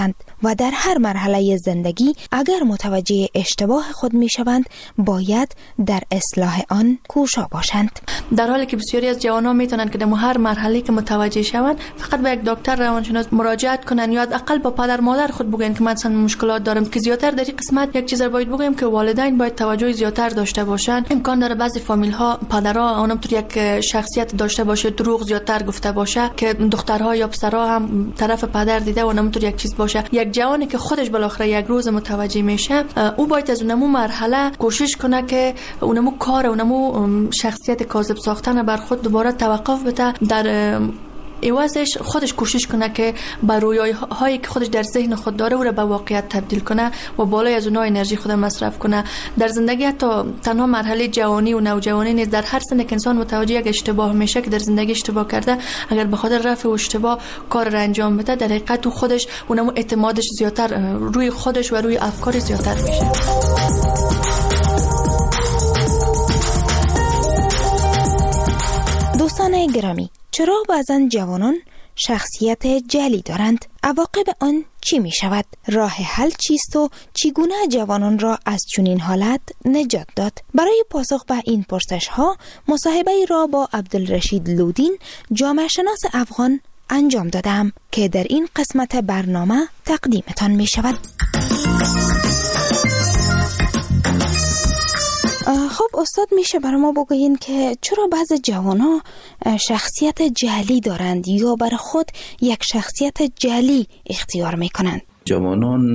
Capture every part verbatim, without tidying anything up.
و در هر مرحله زندگی اگر متوجه اشتباه خود می شوند باید در اصلاح آن کوشا باشند. در حالی که بسیاری از جوانان میتونن که در هر مرحله که متوجه شوند فقط به یک دکتر روانشناس مراجعت کنن یا حداقل با پدر مادر خود بگن که مثلا مشکلات دارم، که زیاتر در این قسمت یک چیز رو باید بگم که والدین باید توجه زیاتر داشته باشند. امکان داره بعضی فامیل ها پدرها اونم یک شخصیت داشته باشه، دروغ زیاتر گفته باشه که دخترها یا پسرها هم طرف پدر دیده و اونم یک چیز باشه. یک جوانی که خودش بالاخره یک روز متوجه میشه او باید از اونمو مرحله کوشش کنه که اونمو کار اونمو شخصیت کاذب ساختن بر خود دوباره توقف بده، در ایوازش خودش کوشش کنه که بر رویاهایی که خودش در ذهن خود داره او را به واقعیت تبدیل کنه و بالای از اونها انرژی خود مصرف کنه. در زندگی حتی تنها مرحله جوانی و نوجوانی نیست، در هر سن که انسان متوجه یک اشتباه میشه که در زندگی اشتباه کرده، اگر به خاطر رفع اشتباه کار را انجام بده در حقیقت او خودش اونم اعتمادش زیاتر روی خودش و روی افکار زیاتر میشه. دوستان گرامی، چرا بعضن جوانان شخصیت جعلی دارند؟ عواقب آن چی می شود؟ راه حل چیست و چگونه جوانان را از چنین حالت نجات داد؟ برای پاسخ به این پرسش ها مصاحبه را با عبدالرشید لودین، جامعه شناس افغان انجام دادم که در این قسمت برنامه تقدیمتان می شود. خب استاد، میشه برای ما بگوین که چرا بعض جوانان شخصیت جعلی دارند یا برای خود یک شخصیت جعلی اختیار میکنند؟ جوانان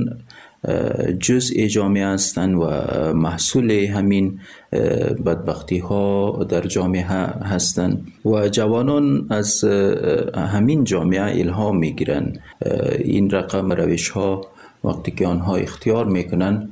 جزء جامعه هستند و محصول همین بدبختی ها در جامعه هستند و جوانان از همین جامعه الهام میگیرند. این رقم روش ها وقتی که آنها اختیار میکنند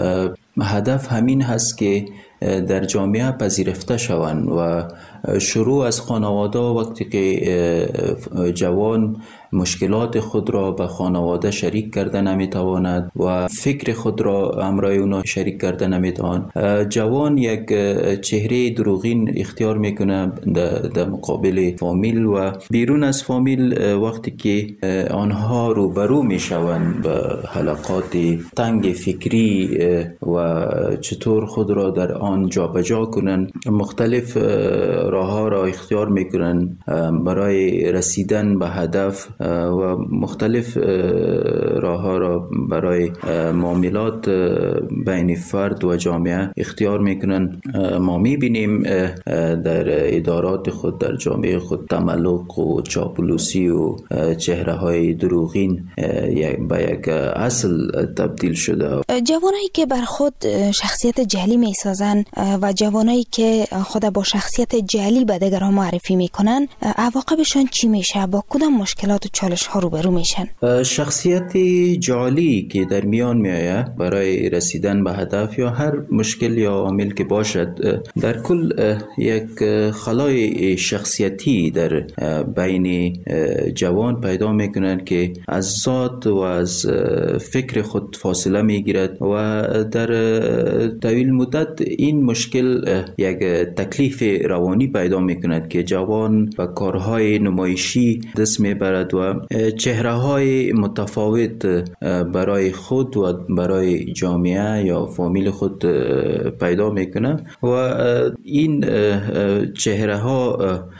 هدف همین هست که در جامعه پذیرفته شوند و شروع از خانواده. وقتی که جوان مشکلات خود را به خانواده شریک کرده نمیتواند و فکر خود را همراه اونا شریک کرده نمیتواند، جوان یک چهره دروغین اختیار میکنه در مقابل فامیل و بیرون از فامیل. وقتی که آنها روبرو میشوند به حلقات تنگ فکری و چطور خود را در آن جابجا کنند، مختلف راه ها را اختیار میکنند برای رسیدن به هدف و مختلف راه ها را برای معاملات بین فرد و جامعه اختیار میکنن. ما میبینیم در ادارات خود، در جامعه خود تملق و چاپلوسی و چهره های دروغین به یک اصل تبدیل شده. جوانایی که بر خود شخصیت جعلی میسازن و جوانایی که خود با شخصیت جعلی به دیگران معرفی میکنن، عواقبشان چی میشه؟ با کدام مشکلات و چالش ها روبرو میشن؟ شخصیت جعلی که در میان میآید برای رسیدن به هدف یا هر مشکل یا عامل که باشد، در کل یک خلای شخصیتی در بین جوان پیدا میکنند که از ذات و از فکر خود فاصله میگیرد و در طویل مدت این مشکل یک تکلیف روانی پیدا میکند که جوان و کارهای نمایشی دست میبرد و چهره های متفاوت برای خود و برای جامعه یا فامیل خود پیدا میکنه و این چهره ها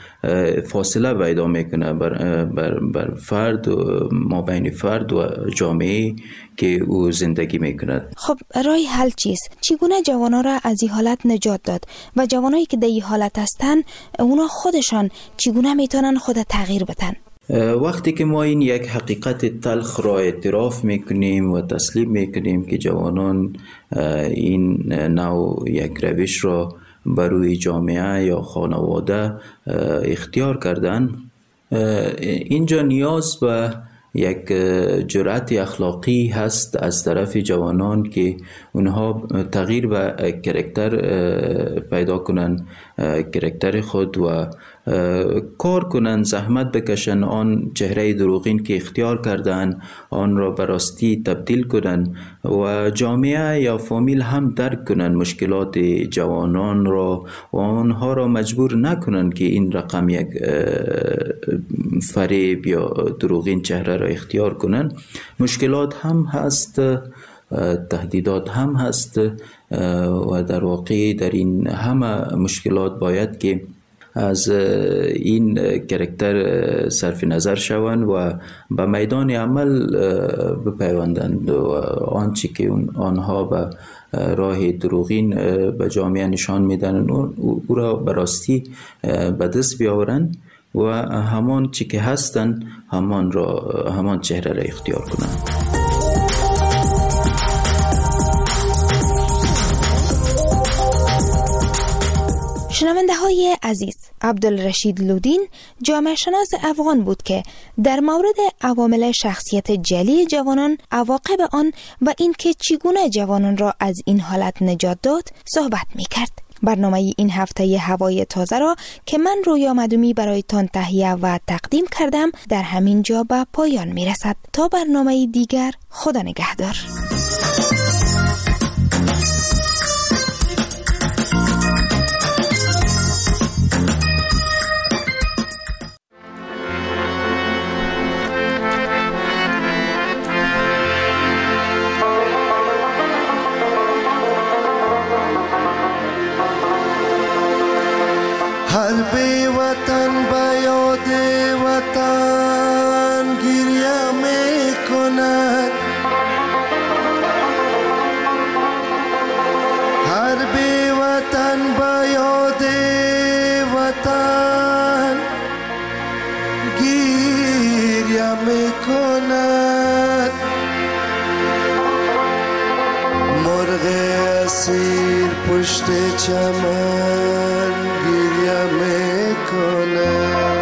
فاصله پیدا میکنه بر, بر, بر فرد و ما بین فرد و جامعه که او زندگی میکند. خب راه حل چیست؟ چگونه جوانا را از این حالت نجات داد و جوانایی که در این حالت هستن اونا خودشان چگونه میتونن خود تغییر بدن؟ وقتی که ما این یک حقیقت تلخ را اعتراف میکنیم و تسلیم میکنیم که جوانان این نوع یک روش را بروی جامعه یا خانواده اختیار کردن، اینجا نیاز به یک جرأت اخلاقی هست از طرف جوانان که اونها تغییر به کرکتر پیدا کنن، کرکتر خود و کار کنند، زحمت بکشند، آن چهره دروغین که اختیار کردن آن را به راستی تبدیل کنند و جامعه یا فامیل هم درک کنند مشکلات جوانان را و آنها را مجبور نکنند که این رقم یک فریب یا دروغین چهره را اختیار کنند. مشکلات هم هست، تهدیدات هم هست و در واقع در این همه مشکلات باید که از این کرکتر صرف نظر شوند و به میدان عمل بپیوندند و آنچه که آنها به راه دروغین به جامعه نشان میدن او را به راستی به دست بیاورند و همان چی که هستند همان را همان چهره را اختیار کنند. شنونده های عزیز، عبدالرشید لودین جامعه شناس افغان بود که در مورد عوامل شخصیت جلی جوانان، عواقب آن و اینکه چگونه جوانان را از این حالت نجات داد صحبت می کرد. برنامه این هفته هوای تازه را که من رویا مدومی برایتان تهیه و تقدیم کردم در همین جا به پایان می رسد. تا برنامه دیگر، خدا نگهدار. هر بی وطن به یاد وطن گریه می کند، هر بی وطن به یاد وطن گریه می کند. مرغ اسیر پشت چمن گریه می کند.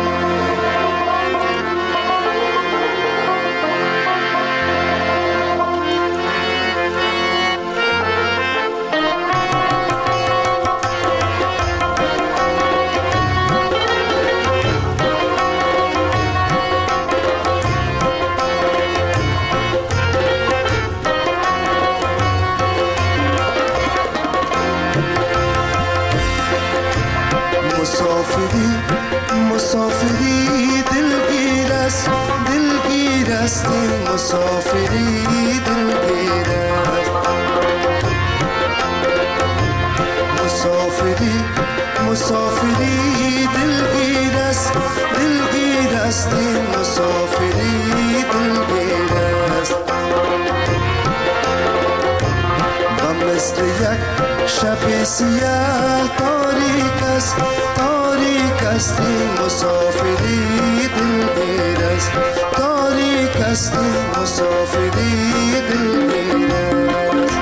مسافری مسافری دلگیر است، دلگیر است این مسافری دلگیر است. مسافری مسافری دلگیر است، دلگیر است این مسافری دلگیر است. و مثل یک شب سیاه تاریک است، تاریک است این مسافری دلگیر است، تاریک است این مسافری دلگیر است.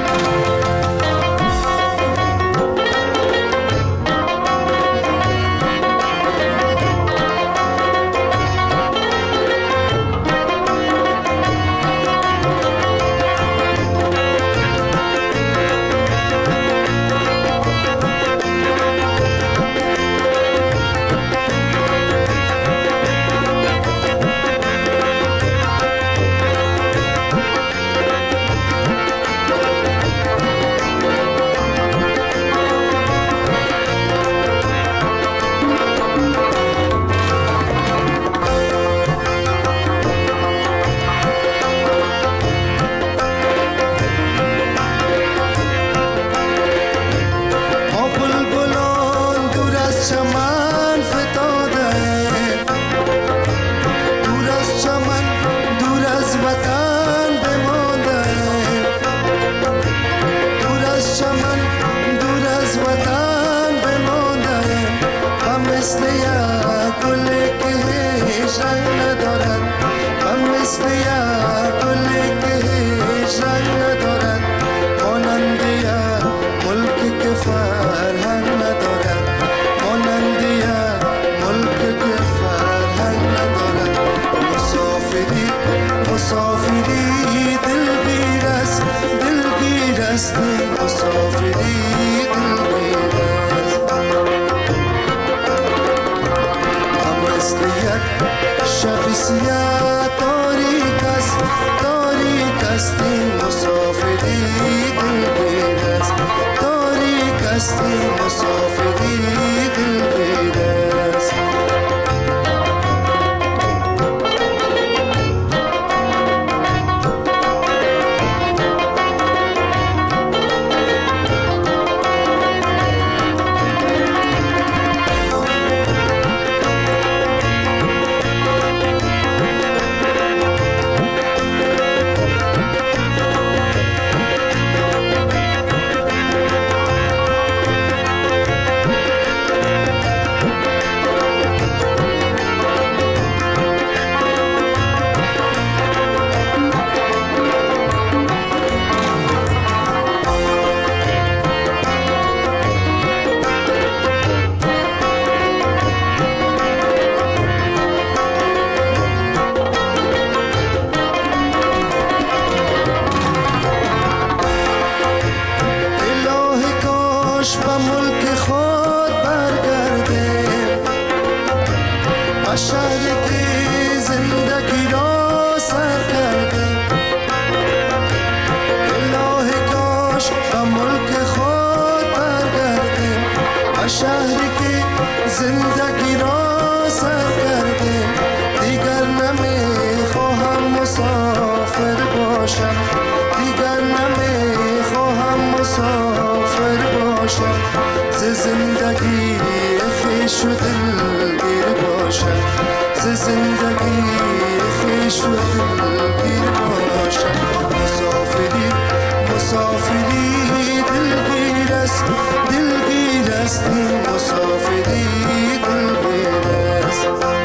شهری که زندگی را سر کرده، دیگر نمیخواهم مسافر باشم، دیگر نمیخواهم مسافر باشم، ز زندگی خویش و دلگیر باشم، ز زندگی خویش و دلگیر باشم. مسافری مسافری دلگیر است، دلگیر است این مسافری دلگیر است.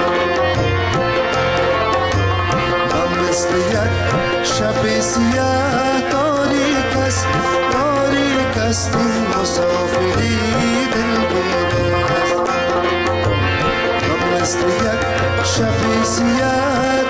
من مثل یک شب سیاه تاریک است، تاریک است این مسافری دلگیر است. من مثل یک شب سیاه